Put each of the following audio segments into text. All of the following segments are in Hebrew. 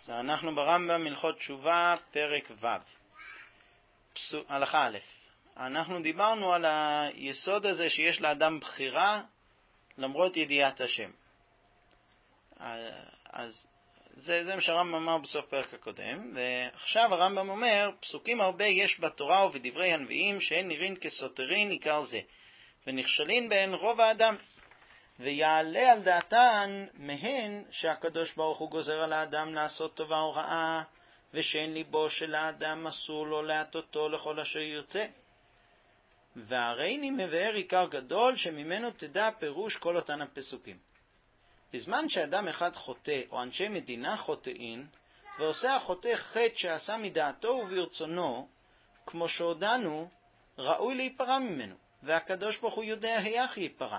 אז אנחנו ברמב"ם הלכות תשובה, פרק ו', הלכה א'. אנחנו דיברנו על היסוד הזה שיש לאדם בחירה למרות ידיעת השם. אז זה מה שהרמב"ם אמר בסוף פרק הקודם, ועכשיו הרמב"ם אומר, פסוקים הרבה יש בתורה ובדברי הנביאים שאין נראים כסותרין עיקר זה, ונכשלין בהן רוב האדם. ויעלה על דעתן מהן שהקדוש ברוך הוא גוזר על האדם לעשות טובה או רעה, ושאין ליבו של האדם אסור לו להטותו לכל אשר ירצה. והריני מבאר עיקר גדול שממנו תדע פירוש כל אותן הפסוקים. בזמן שאדם אחד חוטא או אנשי מדינה חוטאים, ועושה החוטא חטא שעשה מדעתו וברצונו, כמו שהודענו, ראוי להיפרע ממנו, והקדוש ברוך הוא יודע היח ייפרע.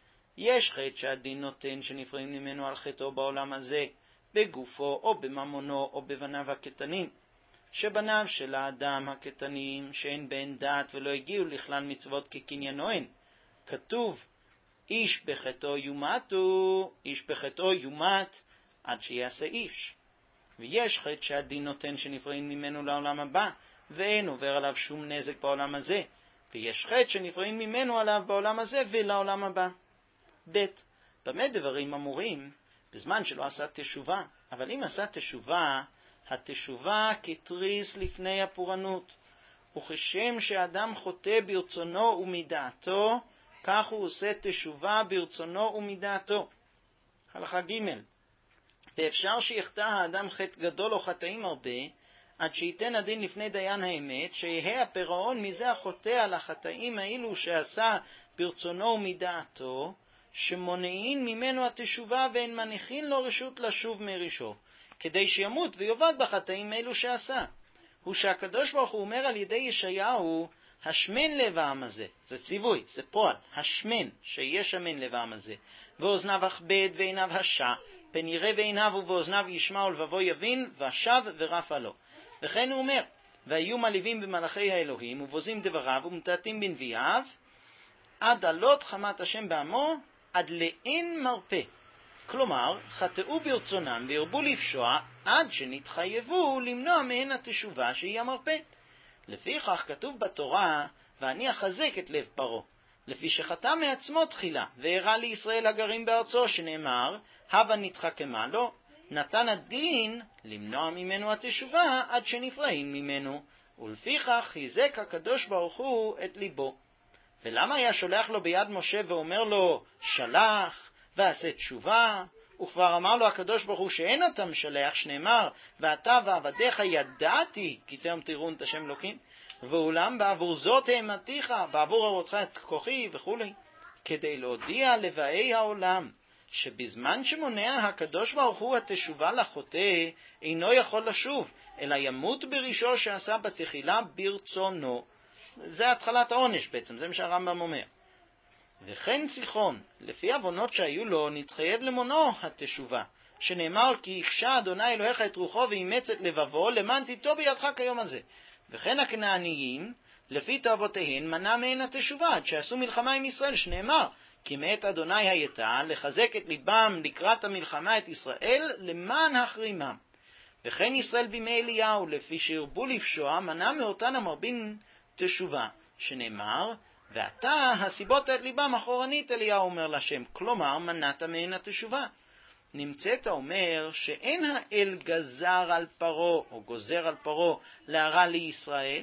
יש חטא שהדין נותן שנפרעים ממנו על חטאו בעולם הזה, בגופו או בממונו או בבניו הקטנים, שבניו של האדם הקטנים שאין בהן דעת ולא הגיעו לכלל מצוות כקניינו הן. כתוב, איש בחטאו יומתו, איש בחטאו יומת עד שיעשה איש. ויש חטא שהדין נותן שנפרעים ממנו לעולם הבא, ואין עובר עליו שום נזק בעולם הזה. ויש חטא שנפרעים ממנו עליו בעולם הזה ולעולם הבא. ב' במה דברים אמורים? בזמן שלא עשה תשובה. אבל אם עשה תשובה, התשובה כתריס לפני הפורענות. וכשם שאדם חוטא ברצונו ומדעתו, כך הוא עושה תשובה ברצונו ומדעתו. הלכה ג' ואפשר שיחטא האדם חטא גדול או חטאים הרבה, עד שייתן הדין לפני דיין האמת, שיהיה הפירעון מזה החוטא על החטאים האלו שעשה ברצונו ומדעתו, שמונעין ממנו התשובה ואין מניחין לו רשות לשוב מרישו, כדי שימות ויובד בחטאים האלו שעשה. הוא שהקדוש ברוך הוא אומר על ידי ישעיהו, השמן לב העם הזה, זה ציווי, זה פועל, השמן, שיהיה שמן לב העם הזה, ואוזניו אכבד ועיניו השע, פן יראה ועיניו ובאוזניו ישמע ולבבו יבין, ושב ורף עלו. וכן הוא אומר, והיו מלווים במלאכי האלוהים, ובוזים דבריו ומתעתים בנביאיו, עד עלות חמת השם בעמו, עד לאין מרפא. כלומר, חטאו ברצונם והרבו לפשוע, עד שנתחייבו למנוע מהן התשובה שהיא המרפא. לפיכך כתוב בתורה, ואני אחזק את לב פרעה, לפי שחטא מעצמו תחילה, והראה לישראל הגרים בארצו, שנאמר, הבה נתחכמה לו, נתן הדין למנוע ממנו התשובה עד שנפרעים ממנו, ולפיכך חיזק הקדוש ברוך הוא את ליבו. ולמה היה שולח לו ביד משה ואומר לו, שלח ועשה תשובה? וכבר אמר לו הקדוש ברוך הוא שאין אתה משלח, שנאמר, ואתה ועבדיך ידעתי, כי תרם תראון את השם אלוקים, ואולם בעבור זאת האמתיך, בעבור הראותך את כוחי וכו', כדי להודיע לבאי העולם, שבזמן שמונע הקדוש ברוך הוא התשובה לחוטא, אינו יכול לשוב, אלא ימות בראשו שעשה בתחילה ברצונו. זה התחלת העונש בעצם, זה מה שהרמב"ם אומר. וכן סיחון, לפי עוונות שהיו לו, נתחייב למונו התשובה, שנאמר כי הכשה אדוני אלוהיך את רוחו ואימץ את לבבו, למען תיטו בידך כיום הזה. וכן הכנעניים, לפי תאוותיהן, מנע מהן התשובה, עד שעשו מלחמה עם ישראל, שנאמר, כי מאת אדוני הייתה לחזק את ליבם לקראת המלחמה את ישראל, למען החרימם. וכן ישראל בימי אליהו, לפי שהרבו לפשוע, מנע מאותן המרבין תשובה, שנאמר, ואתה הסיבות את ליבם אחורנית, אליהו אומר לשם, כלומר מנעת מהן התשובה. נמצאת אומר שאין האל גזר על פרעה או גוזר על פרעה להרע לישראל,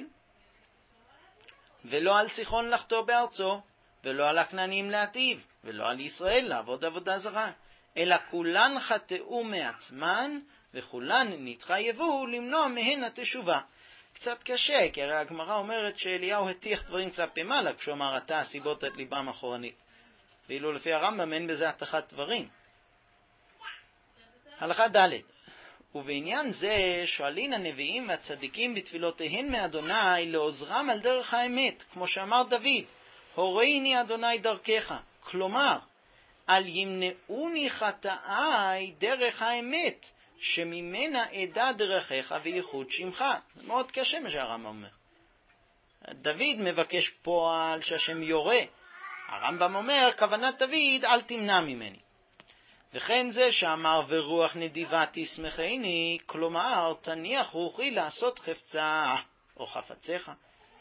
ולא על סיחון לחטוא בארצו, ולא על הכנענים להטיב, ולא על ישראל לעבוד עבודה זרה, אלא כולן חטאו מעצמן, וכולן נתחייבו למנוע מהן התשובה. קצת קשה, כי הרי הגמרא אומרת שאליהו הטיח דברים כלפי מעלה, כשהוא אמר, אתה הסיבות את ליבם אחורנית. ואילו לפי הרמב"ם אין בזה התחת דברים. הלכה ד' ובעניין זה שואלין הנביאים והצדיקים בתפילותיהן מאדוני לעוזרם על דרך האמת, כמו שאמר דוד, הורייני אדוני דרכך, כלומר, על ימנעוני חטאי דרך האמת, שממנה עדה דרכך וייחוד שמך. זה מאוד קשה מה שהרמב"ם אומר. דוד מבקש פועל שהשם יורה. הרמב"ם אומר, כוונת דוד, אל תמנע ממני. וכן זה שאמר ורוח נדיבה תשמחני, כלומר תניח רוחי לעשות חפצה או חפציך.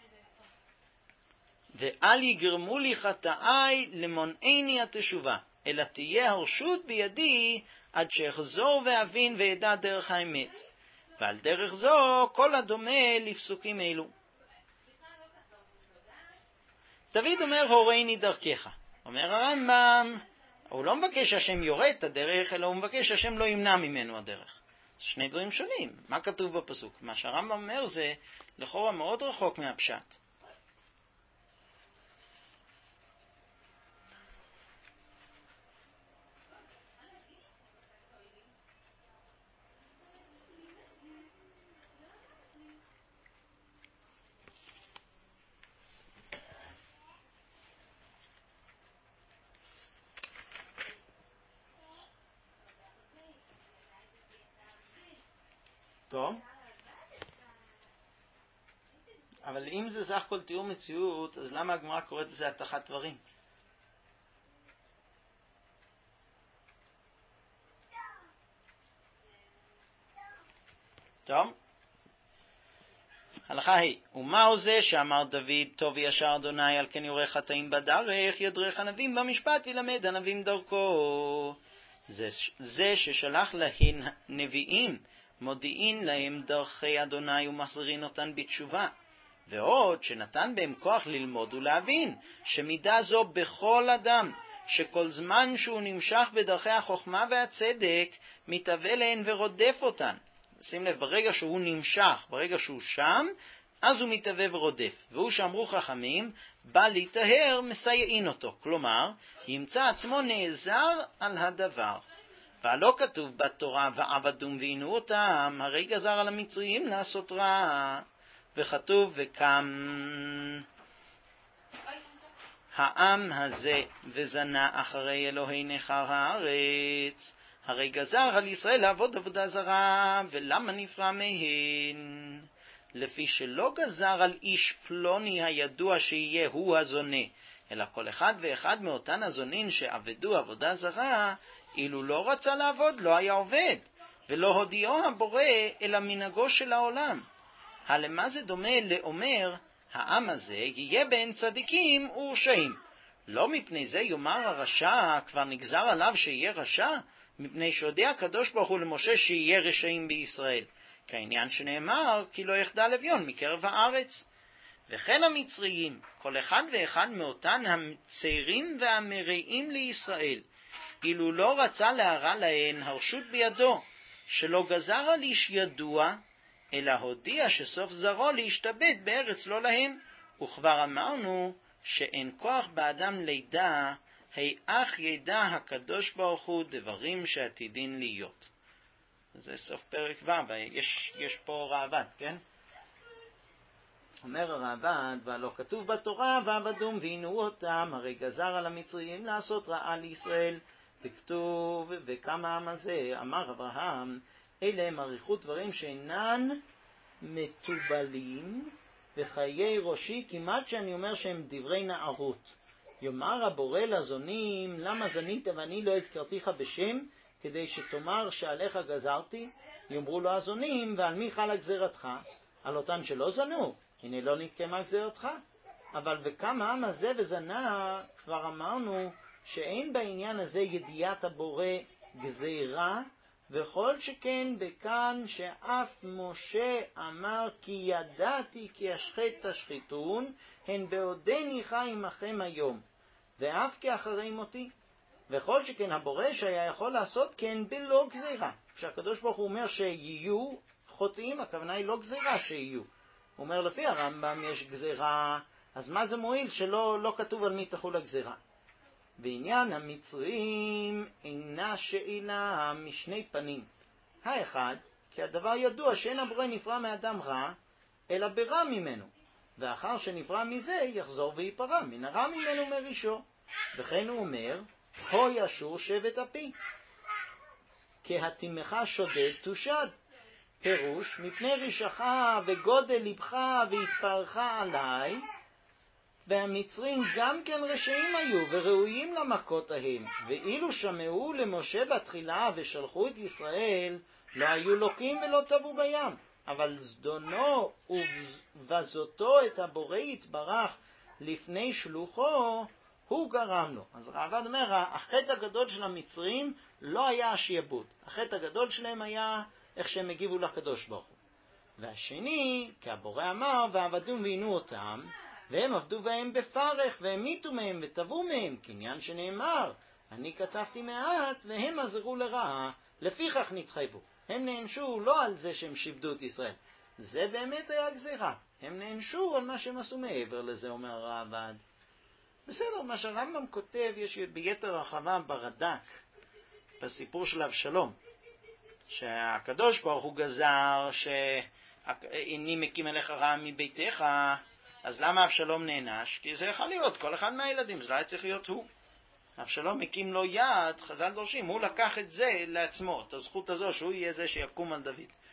ואל יגרמו לי חטאי למונעני התשובה, אלא תהיה הרשות בידי עד שאחזור ואבין וידע דרך האמת. ועל דרך זו כל הדומה לפסוקים אלו. דוד אומר הורייני דרכך. אומר הרמב"ם, הוא לא מבקש שהשם יורה את הדרך, אלא הוא מבקש שהשם לא ימנע ממנו הדרך. זה שני דברים שונים. מה כתוב בפסוק? מה שהרמב"ם אומר זה לכאורה מאוד רחוק מהפשט. טוב. אבל אם זה סך הכל תיאור מציאות, אז למה הגמרא קוראת לזה התחת דברים? טוב. הלכה היא, ומהו זה שאמר דוד, טוב ישר אדוני, על כן יורה חטאים בדרך, ידרך הנביאים במשפט וילמד הנביאים דרכו. זה ששלח להן נביאים, מודיעין להם דרכי אדוני ומחזירין אותן בתשובה. ועוד שנתן בהם כוח ללמוד ולהבין, שמידה זו בכל אדם, שכל זמן שהוא נמשך בדרכי החוכמה והצדק, מתהווה להן ורודף אותן. שים לב, ברגע שהוא נמשך, ברגע שהוא שם, אז הוא מתהווה ורודף. והוא שאמרו חכמים, בא להיטהר, מסייעין אותו. כלומר, ימצא עצמו נעזר על הדבר. והלא כתוב בתורה, ועבדום ועינו אותם, הרי גזר על המצריים לעשות רע. וכתוב, וקם העם הזה וזנה אחרי אלוהי נחר הארץ. הרי גזר על ישראל לעבוד עבודה זרה, ולמה נפרע מהן? לפי שלא גזר על איש פלוני הידוע שיהיה הוא הזונה, אלא כל אחד ואחד מאותן הזונין שעבדו עבודה זרה, אילו לא רצה לעבוד לא היה עובד, ולא הודיעו הבורא אלא מנהגו של העולם. הלמה זה דומה לאומר, העם הזה יהיה בין צדיקים ורשעים. לא מפני זה יאמר הרשע, כבר נגזר עליו שיהיה רשע, מפני שהודיע הקדוש ברוך הוא למשה שיהיה רשעים בישראל. כעניין שנאמר, כי לא יחדל אביון מקרב הארץ. וכן המצריים, כל אחד ואחד מאותן הצעירים והמרעים לישראל, אילו לא רצה להרע להן הרשות בידו, שלא גזר על איש ידוע, אלא הודיע שסוף זרו להשתבט בארץ לא להם. וכבר אמרנו שאין כוח באדם לידע, אך ידע הקדוש ברוך הוא דברים שעתידין להיות. זה סוף פרק ו', יש פה רעב"ד, כן? אומר הרעב"ד, והלא כתוב בתורה, ועבדום ועינו אותם, הרי גזר על המצריים לעשות רעה לישראל. וכתוב, וכמה העם הזה, אמר אברהם, אלה הם אריכות דברים שאינן מטובלים וחיי ראשי, כמעט שאני אומר שהם דברי נערות. יאמר הבורא לזונים, למה זנית ואני לא הזכרתיך בשם, כדי שתאמר שעליך גזרתי? יאמרו לו הזונים, ועל מי חלה גזירתך? על אותם שלא זנו, הנה לא נתקיימה גזירתך. אבל וכמה העם הזה וזנה, כבר אמרנו שאין בעניין הזה ידיעת הבורא גזירה, וכל שכן בכאן שאף משה אמר כי ידעתי כי אשחט תשחיתון, הן בעודני חי עמכם היום, ואף כאחרי מותי. וכל שכן הבורא שהיה יכול לעשות כן בלא גזירה. כשהקדוש ברוך הוא אומר שיהיו חוטאים, הכוונה היא לא גזירה שיהיו. הוא אומר לפי הרמב"ם יש גזירה, אז מה זה מועיל שלא כתוב על מי תחול הגזירה? בעניין המצרים אינה שאלה משני פנים. האחד, כי הדבר ידוע שאין הבורא נפרע מאדם רע, אלא ברע ממנו, ואחר שנפרע מזה יחזור ויפרע מן הרע ממנו מרישו. וכן הוא אומר, הו ישור שבט אפי, כי התימך שודד תושד. פירוש, מפני רישך וגודל לבך והתפארך עליי, והמצרים גם כן רשעים היו וראויים למכות ההם, ואילו שמעו למשה בתחילה ושלחו את ישראל, לא היו לוקים ולא טבעו בים. אבל זדונו ובזותו את הבורא יתברך לפני שלוחו, הוא גרם לו. אז רעב"ד אומר, החטא הגדול של המצרים לא היה השיעבוד. החטא הגדול שלהם היה איך שהם הגיבו לקדוש ברוך הוא. והשני, כי הבורא אמר, ועבדום ועינו אותם, והם עבדו בהם בפרך, והמיתו מהם וטבעו מהם, כעניין שנאמר, אני קצפתי מעט, והם עזרו לרעה, לפיכך נתחייבו. הם נענשו לא על זה שהם שיבדו את ישראל. זה באמת היה גזירה. הם נענשו על מה שהם עשו מעבר לזה, אומר הרעב"ד. בסדר, מה שהרמב"ם כותב, יש ביתר הרחבה ברד"ק, בסיפור של אבשלום, שהקדוש ברוך הוא גזר שאיני מקים אליך רע מביתך, אז למה אבשלום נענש? כי זה יכול להיות כל אחד מהילדים, זה לא היה צריך להיות הוא. אבשלום מקים לו יד, חז"ל דורשים, הוא לקח את זה לעצמו, את הזכות הזו שהוא יהיה זה שיקום על דוד.